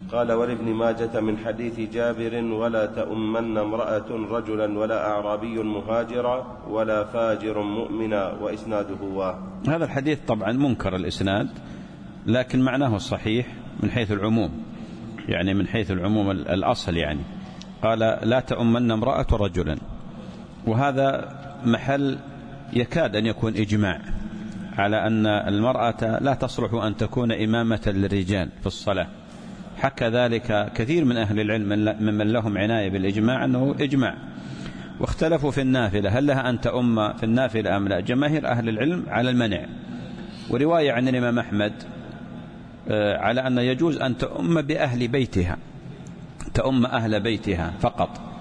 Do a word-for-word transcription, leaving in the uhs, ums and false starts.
قال: ولابن ماجة من حديث جابر: ولا تؤمن امرأة رجلا ولا أعرابي مهاجرا ولا فاجر مؤمنا، وإسناده واه. هذا الحديث طبعا منكر الإسناد، لكن معناه الصحيح من حيث العموم، يعني من حيث العموم الأصل، يعني قال: لا تؤمن امرأة رجلا، وهذا محل يكاد أن يكون إجماع على أن المرأة لا تصلح أن تكون إمامة للرجال في الصلاة. حكى ذلك كثير من أهل العلم ممن لهم عناية بالإجماع أنه إجماع. واختلفوا في النافلة هل لها أن تؤم في النافلة أم لا. جماهير أهل العلم على المنع، ورواية عن الإمام أحمد على أن يجوز أن تؤم بأهل بيتها، تؤم أهل بيتها فقط.